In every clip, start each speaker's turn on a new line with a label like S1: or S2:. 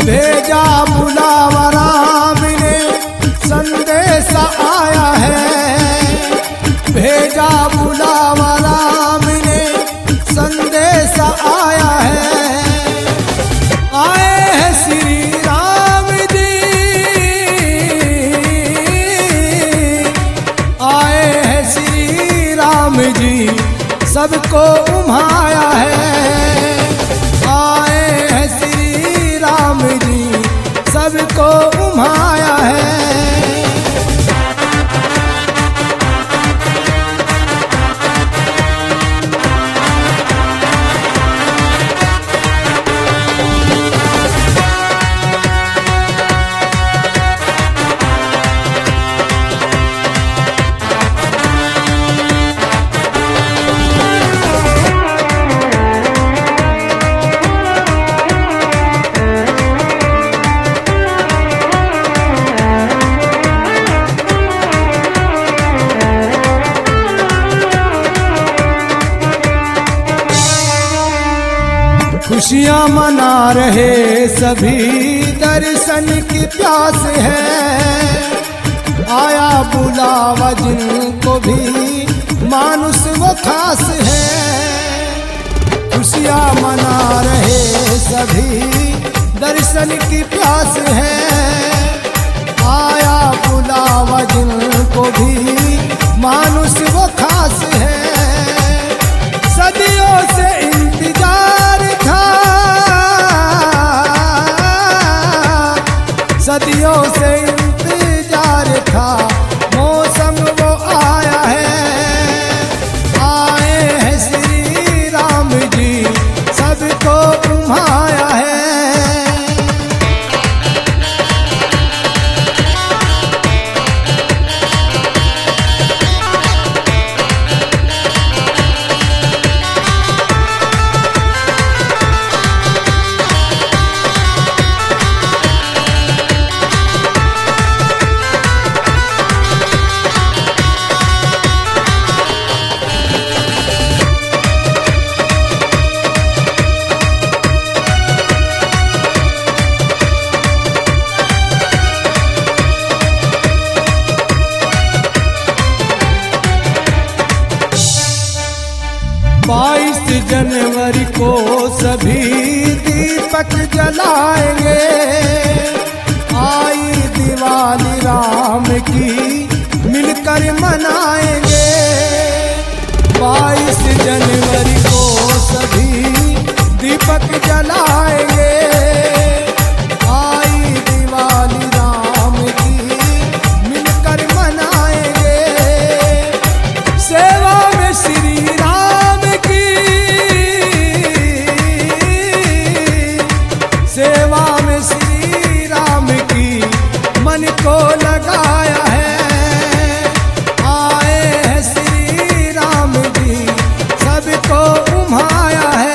S1: भेजा बुलावा राम ने संदेश आया है, भेजा बुलावा राम ने संदेश आया है। आए हैं श्री राम जी, आए हैं श्री राम जी, सबको उम्हाया है। आए हैं श्री राम जी, सबको उम्हाया है। खुशियाँ मना रहे सभी, दर्शन की प्यास है। आया बुलावा जिनको भी, मानुष वो खास है। खुशियाँ मना रहे सभी, दर्शन की प्यास है। आया बुलावा जिनको भी, मानुष वो खास है। सदियों से इंतजार था, सदियों से इंतजार था, मौसम वो आया है। आए हैं श्री राम जी, सबको उम्हाया है। जनवरी को सभी दीपक जलाएंगे। आई दिवाली राम की मिलकर मनाएंगे। 22 जनवरी को सभी दीपक जलाएंगे। आई दिवाली राम की मिलकर मनाएंगे। सेवा में श्री राम की, सेवा में श्री राम की मन को लगाया है। आए हैं श्री राम जी, सबको उम्हाया है।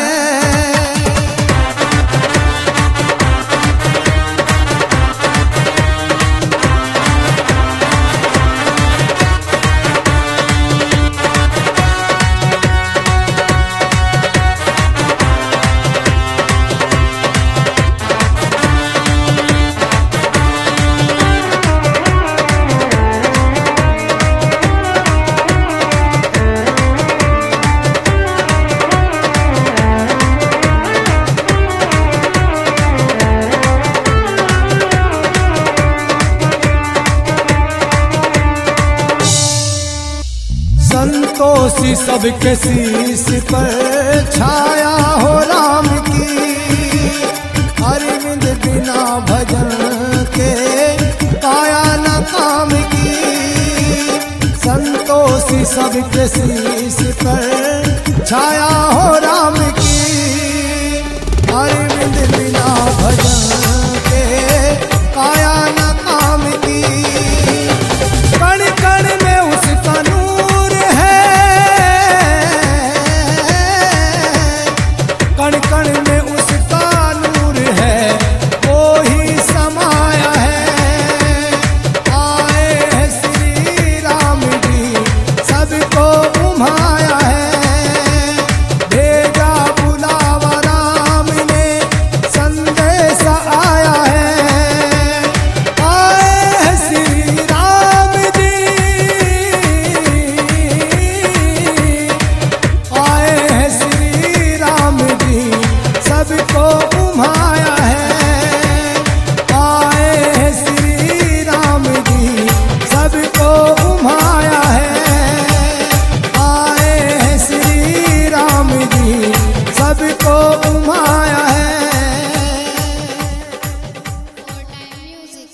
S1: संतोषी सबके शीश पर छाया हो राम की। अरविंद बिना भजन के काया न काम की। संतोषी सबके शीश पर